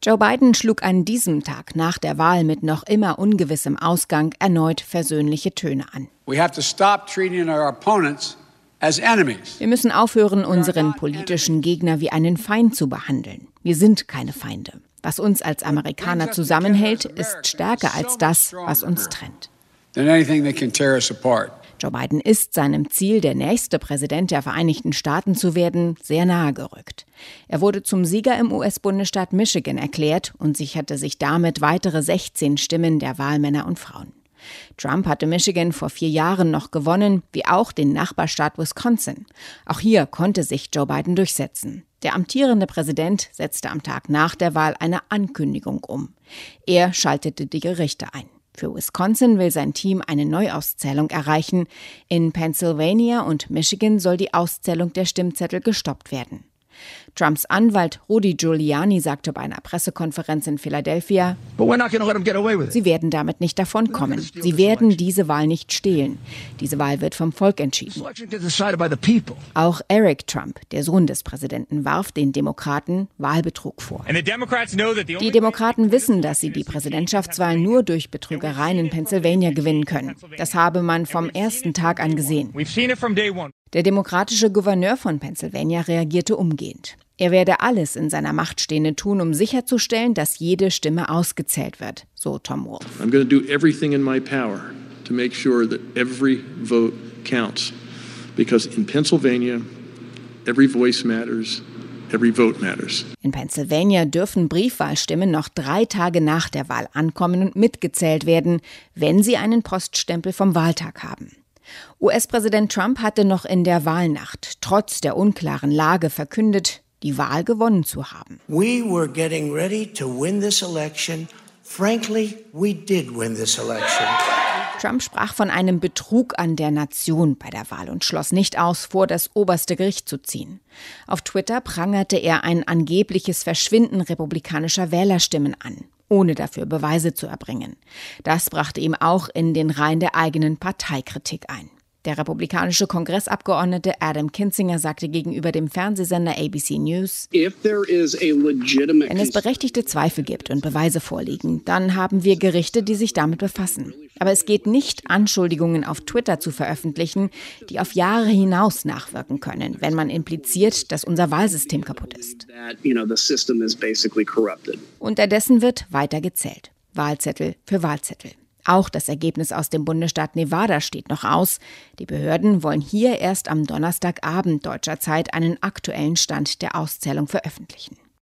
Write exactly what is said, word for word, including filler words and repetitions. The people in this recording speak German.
Joe Biden schlug an diesem Tag nach der Wahl mit noch immer ungewissem Ausgang erneut versöhnliche Töne an. We have to stop treating our opponents as enemies. Wir müssen aufhören, unseren politischen Gegner wie einen Feind zu behandeln. Wir sind keine Feinde. Was uns als Amerikaner zusammenhält, ist stärker als das, was uns trennt. Than anything that can tear us apart. Joe Biden ist seinem Ziel, der nächste Präsident der Vereinigten Staaten zu werden, sehr nahe gerückt. Er wurde zum Sieger im U S-Bundesstaat Michigan erklärt und sicherte sich damit weitere sechzehn Stimmen der Wahlmänner und Frauen. Trump hatte Michigan vor vier Jahren noch gewonnen, wie auch den Nachbarstaat Wisconsin. Auch hier konnte sich Joe Biden durchsetzen. Der amtierende Präsident setzte am Tag nach der Wahl eine Ankündigung um. Er schaltete die Gerichte ein. Für Wisconsin will sein Team eine Neuauszählung erreichen. In Pennsylvania und Michigan soll die Auszählung der Stimmzettel gestoppt werden. Trumps Anwalt Rudy Giuliani sagte bei einer Pressekonferenz in Philadelphia, sie werden damit nicht davonkommen. Sie werden diese Wahl nicht stehlen. Diese Wahl wird vom Volk entschieden. Auch Eric Trump, der Sohn des Präsidenten, warf den Demokraten Wahlbetrug vor. Die Demokraten wissen, dass sie die Präsidentschaftswahl nur durch Betrügereien in Pennsylvania gewinnen können. Das habe man vom ersten Tag an gesehen. Der demokratische Gouverneur von Pennsylvania reagierte umgehend. Er werde alles in seiner Macht Stehende tun, um sicherzustellen, dass jede Stimme ausgezählt wird, so Tom Wolf. I'm going to do everything in my power to make sure that every vote counts. Because in Pennsylvania, every voice matters, every vote matters. In Pennsylvania dürfen Briefwahlstimmen noch drei Tage nach der Wahl ankommen und mitgezählt werden, wenn sie einen Poststempel vom Wahltag haben. U S-Präsident Trump hatte noch in der Wahlnacht trotz der unklaren Lage verkündet, die Wahl gewonnen zu haben. We were getting ready to win this election. Frankly, we did win this election. Trump sprach von einem Betrug an der Nation bei der Wahl und schloss nicht aus, vor das oberste Gericht zu ziehen. Auf Twitter prangerte er ein angebliches Verschwinden republikanischer Wählerstimmen an, ohne dafür Beweise zu erbringen. Das brachte ihm auch in den Reihen der eigenen Partei Kritik ein. Der republikanische Kongressabgeordnete Adam Kinzinger sagte gegenüber dem Fernsehsender A B C News, wenn es berechtigte Zweifel gibt und Beweise vorliegen, dann haben wir Gerichte, die sich damit befassen. Aber es geht nicht, Anschuldigungen auf Twitter zu veröffentlichen, die auf Jahre hinaus nachwirken können, wenn man impliziert, dass unser Wahlsystem kaputt ist. Unterdessen wird weiter gezählt. Wahlzettel für Wahlzettel. Auch das Ergebnis aus dem Bundesstaat Nevada steht noch aus. Die Behörden wollen hier erst am Donnerstagabend deutscher Zeit einen aktuellen Stand der Auszählung veröffentlichen.